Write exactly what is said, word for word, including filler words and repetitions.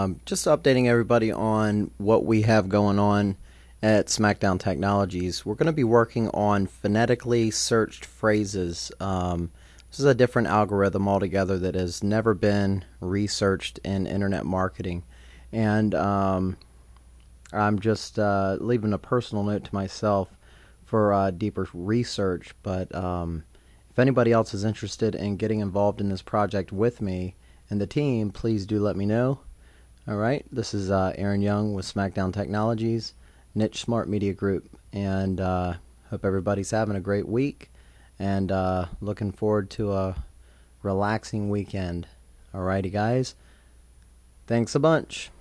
Um, just updating everybody on what we have going on at SmackDown Technologies. We're going to be working on phonetically searched phrases. Um, this is a different algorithm altogether that has never been researched in internet marketing. And um, I'm just uh, leaving a personal note to myself for uh, deeper research. But um, if anybody else is interested in getting involved in this project with me and the team, please do let me know. All right, this is uh, Aaron Young with SmackDown Technologies, Niche Smart Media Group, and uh, hope everybody's having a great week and uh, looking forward to a relaxing weekend. All righty, guys. Thanks a bunch.